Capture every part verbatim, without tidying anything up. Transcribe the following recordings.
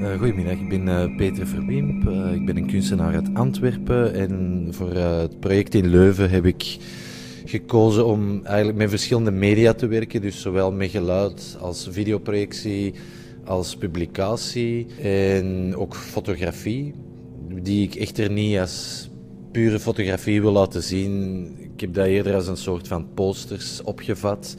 Uh, goedemiddag, ik ben uh, Peter Verwimp. Uh, ik ben een kunstenaar uit Antwerpen en voor uh, het project in Leuven heb ik gekozen om eigenlijk met verschillende media te werken. Dus zowel met geluid als videoprojectie, als publicatie en ook fotografie. Die ik echter niet als pure fotografie wil laten zien. Ik heb dat eerder als een soort van posters opgevat.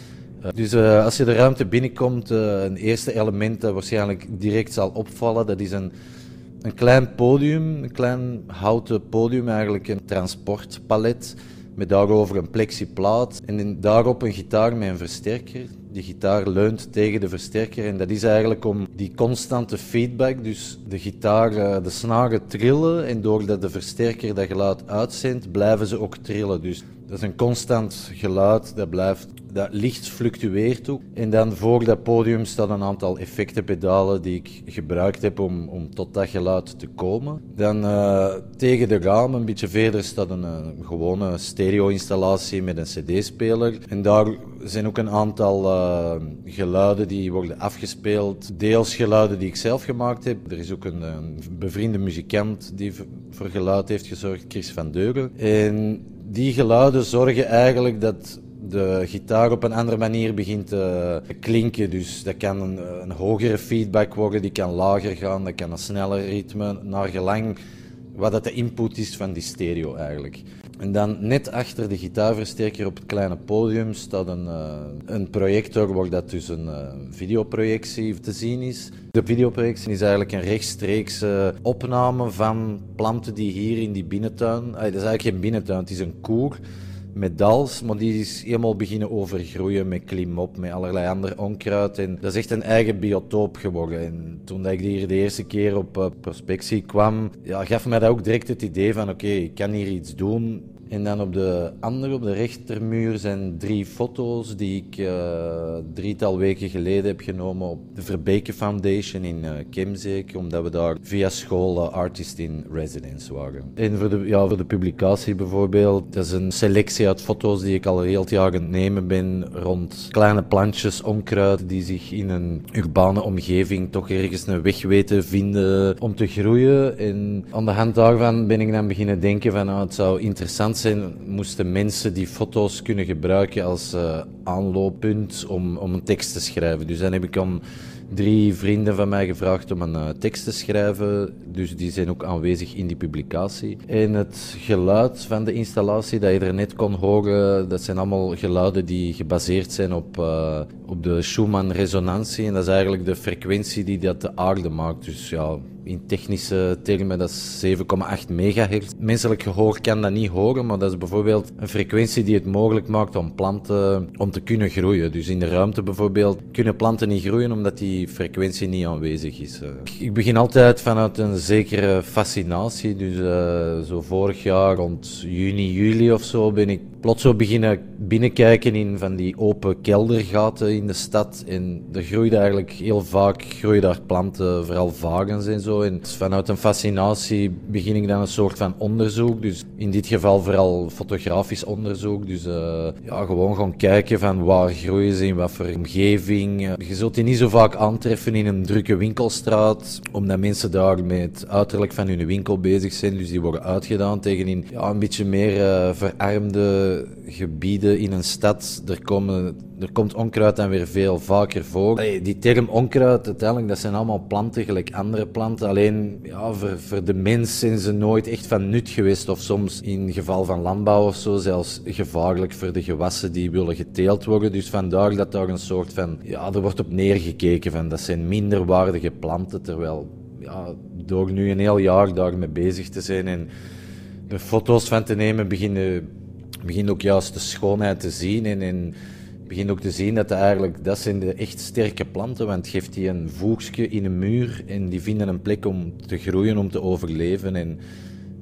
Dus uh, als je de ruimte binnenkomt, uh, een eerste element dat waarschijnlijk direct zal opvallen, dat is een, een klein podium, een klein houten podium, eigenlijk een transportpalet, met daarover een plexiplaat en in, daarop een gitaar met een versterker. Die gitaar leunt tegen de versterker en dat is eigenlijk om die constante feedback, dus de gitaar, uh, de snaren trillen en doordat de versterker dat geluid uitzendt, blijven ze ook trillen. Dus dat is een constant geluid dat blijft. Dat licht fluctueert ook. En dan voor dat podium staan een aantal effectenpedalen die ik gebruikt heb om, om tot dat geluid te komen. Dan uh, tegen de raam, een beetje verder, staat een, een gewone stereo-installatie met een cd-speler. En daar zijn ook een aantal uh, geluiden die worden afgespeeld. Deels geluiden die ik zelf gemaakt heb. Er is ook een, een bevriende muzikant die voor geluid heeft gezorgd, Chris van Deuren. En die geluiden zorgen eigenlijk dat de gitaar op een andere manier begint te klinken. Dus dat kan een, een hogere feedback worden, die kan lager gaan, dat kan een sneller ritme, naar gelang wat dat de input is van die stereo eigenlijk. En dan net achter de gitaarversterker op het kleine podium staat een, uh, een projector waar dat dus een uh, videoprojectie te zien is. De videoprojectie is eigenlijk een rechtstreekse opname van planten die hier in die binnentuin... Ah, dat is eigenlijk geen binnentuin, het is een koer met dals, maar die is helemaal beginnen overgroeien met klimop, met allerlei ander onkruid. En dat is echt een eigen biotoop geworden. En toen ik hier de eerste keer op uh, prospectie kwam, ja, gaf mij dat ook direct het idee van oké, okay, ik kan hier iets doen. En dan op de andere, op de rechtermuur, zijn drie foto's die ik uh, drietal weken geleden heb genomen op de Verbeke Foundation in uh, Kemzeek, omdat we daar via school uh, artist in residence waren. En voor de, ja, voor de publicatie bijvoorbeeld, dat is een selectie uit foto's die ik al heel het jaar aan het nemen ben rond kleine plantjes, onkruid, die zich in een urbane omgeving toch ergens een weg weten vinden om te groeien. En aan de hand daarvan ben ik dan beginnen denken van nou, het zou interessant zijn zijn, moesten mensen die foto's kunnen gebruiken als uh, aanlooppunt om, om een tekst te schrijven. Dus dan heb ik aan drie vrienden van mij gevraagd om een uh, tekst te schrijven. Dus die zijn ook aanwezig in die publicatie. En het geluid van de installatie dat je er net kon horen, dat zijn allemaal geluiden die gebaseerd zijn op, uh, op de Schumann-resonantie. En dat is eigenlijk de frequentie die dat de aarde maakt. Dus ja, in technische termen, dat is zeven komma acht megahertz. Menselijk gehoor kan dat niet horen, maar dat is bijvoorbeeld een frequentie die het mogelijk maakt om planten om te kunnen groeien. Dus in de ruimte bijvoorbeeld kunnen planten niet groeien omdat die frequentie niet aanwezig is. Ik begin altijd vanuit een zekere fascinatie. Dus uh, zo vorig jaar rond juni, juli of zo ben ik plots zo beginnen binnenkijken in van die open keldergaten in de stad. En er groeide eigenlijk heel vaak groeien daar planten, vooral varens en zo. En vanuit een fascinatie begin ik dan een soort van onderzoek. Dus in dit geval vooral fotografisch onderzoek. Dus uh, ja, gewoon gaan kijken van waar groeien ze, in wat voor omgeving. Je zult die niet zo vaak aantreffen in een drukke winkelstraat, omdat mensen daar met het uiterlijk van hun winkel bezig zijn. Dus die worden uitgedaan tegen in ja, een beetje meer uh, verarmde gebieden in een stad. Er, komen, er komt onkruid dan weer veel vaker voor. Hey, die term onkruid, uiteindelijk, dat zijn allemaal planten, gelijk andere planten. Alleen ja, voor, voor de mens zijn ze nooit echt van nut geweest. Of soms in geval van landbouw of zo, zelfs gevaarlijk voor de gewassen die willen geteeld worden. Dus vandaar dat daar een soort van, ja, er wordt op neergekeken van, dat zijn minderwaardige planten. Terwijl, ja, door nu een heel jaar daarmee bezig te zijn en er foto's van te nemen, beginnen begin ook juist de schoonheid te zien en, en begin ook te zien dat dat eigenlijk, dat zijn de echt sterke planten, want geeft die een voegje in een muur en die vinden een plek om te groeien, om te overleven en,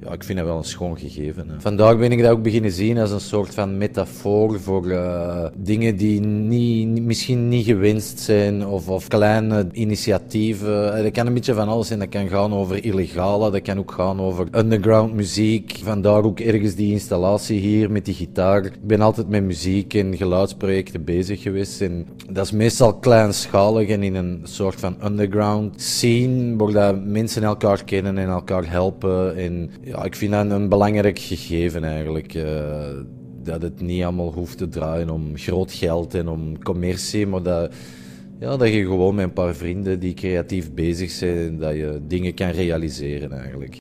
ja, ik vind dat wel een schoon gegeven. Hè. Vandaag ben ik dat ook beginnen zien als een soort van metafoor voor uh, dingen die niet, misschien niet gewenst zijn of, of kleine initiatieven. Dat kan een beetje van alles zijn. Dat kan gaan over illegale, dat kan ook gaan over underground muziek. Vandaar ook ergens die installatie hier met die gitaar. Ik ben altijd met muziek en geluidsprojecten bezig geweest. En dat is meestal kleinschalig en in een soort van underground scene, waar dat mensen elkaar kennen en elkaar helpen. En ja, ik vind dat een belangrijk gegeven eigenlijk. Uh, dat het niet allemaal hoeft te draaien om groot geld en om commercie, maar dat, ja, dat je gewoon met een paar vrienden die creatief bezig zijn, dat je dingen kan realiseren eigenlijk.